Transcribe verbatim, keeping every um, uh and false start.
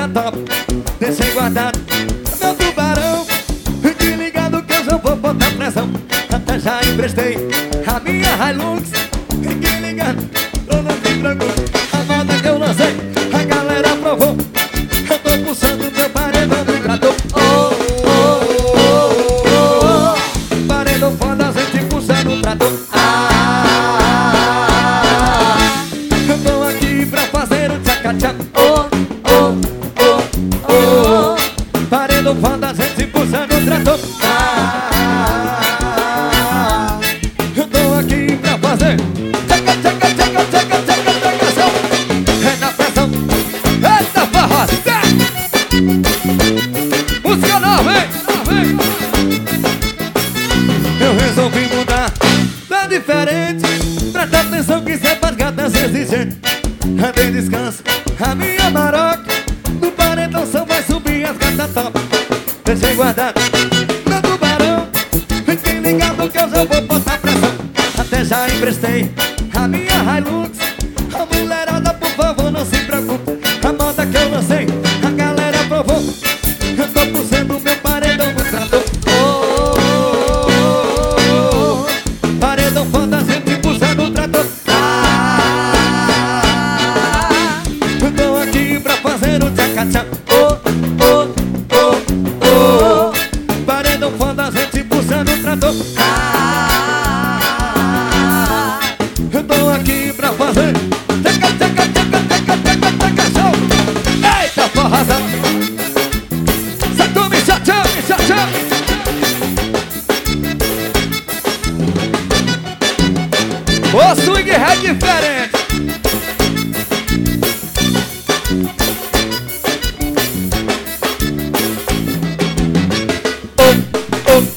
gata top. Deixei guardado meu tubarão. Fique ligado que eu já vou botar pressão. Até já emprestei a minha Hilux. Fique ligado, eu não me preocupe. A moda que eu lancei, a galera aprovou. Eu tô pulsando meu paredão do trator. Oh, oh, oh, oh, oh. Paredão foda, a gente pulsando o trator. Ah, eu tô aqui pra fazer o tchaca-tchac. Oh, oh, oh, oh, oh. Paredão foda, a gente pulsando o trator. Ah, eu tô aqui pra fazer tchaca, tchaca, tchaca, tchaca, tchaca, tchaca. É na pressão. Eita farra, música nova, hein? Eu resolvi mudar, tá diferente. Presta atenção que cê faz gatas exigentes. Andei descanso, a minha maroca. No paredão só vai subir as gatas top. Deixei guardado meu tubarão. Fiquem ligado que eu já vou botar pressão. Até já emprestei a minha Hilux. A mulherada, por favor, não se preocupe. A moda que eu lancei, a galera aprovou. Eu tô pulsando meu paredão no trator. Oh, oh, oh, oh. Paredão foda, a gente pulsando o trator. Ah, eu tô aqui pra fazer o tchaca-tchac. Oh, oh, oh, oh. Paredão foda, a gente pulsando o trator. Ah, eu tô aqui pra fazer tchaca, tchaca, tchaca, tchaca, tchaca, tchaca, show. Eita forrazão. Sato me chachão, me chachão. O swing é diferente.